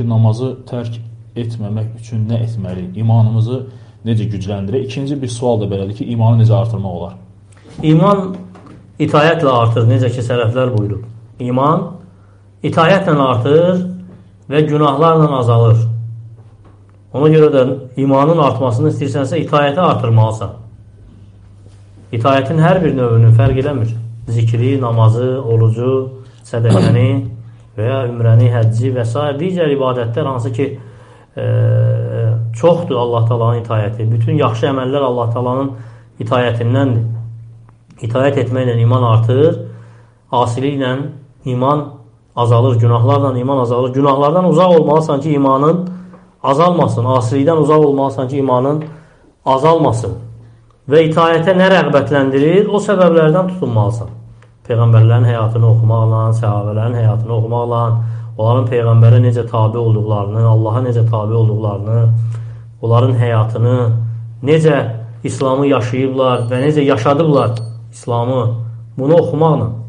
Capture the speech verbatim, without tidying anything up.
namazı tərk etməmək üçün nə etməliyik? İmanımızı necə gücləndirək? İkinci bir sual da belədir ki, imanı necə artırmaq olar? İman itayətlə artır, necə ki, sələflər buyurub. İman itayətlə artır və günahlarla azalır. Ona görə də imanın artmasını istəyirsənsə, itayəti artırmalısan. İtayətin hər bir növünü fərq eləmir. Zikri, namazı, orucu, sədəqəni və ya ümrəni, həcci və s. digər ibadətlər hansı ki, e, çoxdur Allah Taala'nın itayəti. Bütün yaxşı əməllər Allah Taala'nın itayətindəndir. İtayət etməklə iman artır, asiliklə iman azalır, günahlarla iman azalır. Günahlardan uzaq olmalısan ki, imanın azalmasın. Asilikdən uzaq olmalısan ki, imanın azalmasın. Və itayətə nə rəğbətləndirir? O səbəblərdən tutunmalısan. Peyğəmbərlərin həyatını oxumaqla, səhabələrin həyatını oxumaqla, onların Peyğəmbərə necə tabi olduqlarını, Allaha necə tabi olduqlarını, onların həyatını, necə İslamı yaşayıblar və necə yaşadıblar İslamı, bunu oxumaqla.